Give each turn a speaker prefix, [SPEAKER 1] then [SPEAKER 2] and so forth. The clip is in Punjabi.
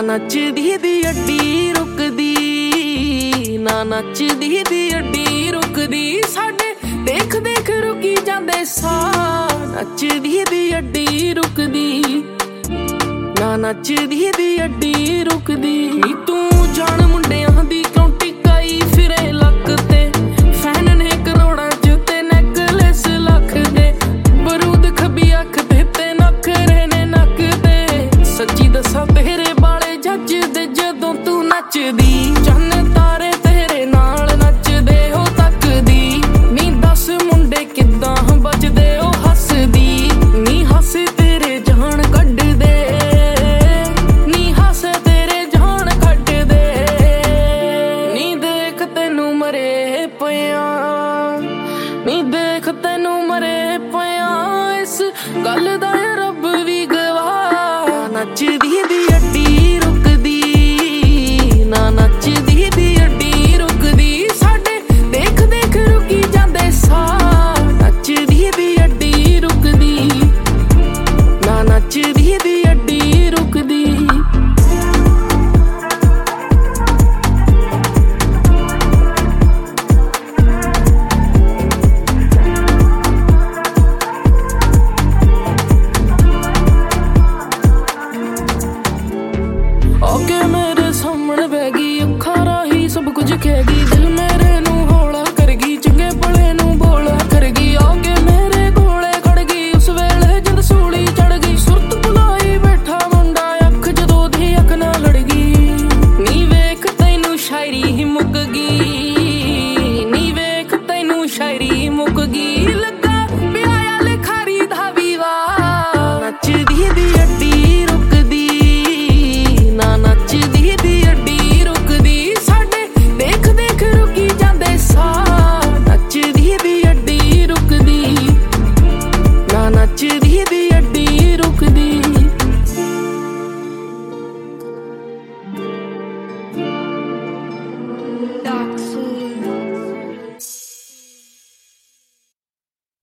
[SPEAKER 1] ਨੱਚਦੀ ਦੀ ਅੱਡੀ ਰੁਕਦੀ, ਨਾ ਨੱਚਦੀ ਦੀ ਅੱਡੀ ਰੁਕਦੀ। ਸਾਡੇ ਦੇਖ ਦੇਖ ਰੁਕੀ ਜਾਂਦੇ ਸਾਹ, ਨੱਚਦੀ ਦੀ ਅੱਡੀ ਰੁਕਦੀ, ਨਾ ਨੱਚਦੀ ਦੀ ਅੱਡੀ ਰੁਕਦੀ। ਨੀ ਤੂੰ ਜਾਣ ਮੁੰਡਿਆਂ ਦੀ ਕਿਉਂ ਟਿਕਾਈ ਫਿਰੇ ਲੱਕ ਤੇ, ਫੈਨ ਨੇ ਕਰੋੜਾਂ ਚ ਤੇ ਨੈਕਲੈਸ ਲੱਖ ਦੇ। ਬਰੂਦ ਖੱਬੀ ਅੱਖ ਤੇ ਨਖਰੇ ਨੇ ਨੱਕ ਤੇ, ਸੱਚੀ ਦੱਸਾਂ ਤੇਰੇ ਬਾਲੇ ਜੱਜਦੇ ਜਦੋਂ ਤੂੰ ਨੱਚਦੀ। ਚੰਨ ਤਾਰੇ ਤੇਰੇ ਨਾਲ ਨੱਚਦੇ ਹੋ ਤੱਕਦੀ, ਨੀ ਦੱਸ ਮੁੰਡੇ ਕਿੱਦਾਂ ਬਚਦੇ ਉਹ ਹੱਸਦੀ। ਨੀ ਹੱਸ ਤੇਰੇ ਜਾਨ ਕੱਢਦੇ, ਨੀ ਹੱਸ ਤੇਰੇ ਜਾਨ ਕੱਢਦੇ। ਨੀ ਦੇਖ ਤੈਨੂੰ ਮਰੇ ਪਿਆ, ਨੀ ਦੇਖ ਤੈਨੂੰ ਮਰੇ ਪਿਆ, ਇਸ ਗੱਲ ਦਾ ਰੱਬ ਵੀ ਗਵਾਹ। ਨੱਚਦੀ ਦੀ ਅੱਡੀ ਰੁਕਦੀ, ਨਾ ਨੱਚਦੀ ਦੀ ਅੱਡੀ ਰੁਕਦੀ। ਸਾਡੇ ਦੇਖ ਦੇਖ ਰੁਕੀ ਜਾਂਦੇ ਸਾਹ, ਨੱਚਦੀ ਦੀ ਅੱਡੀ ਰੁਕਦੀ, ਨਾ ਨੱਚਦੀ ਦੀ ਅੱਡੀ ਰੁਕਦੀ। ਓਕੇ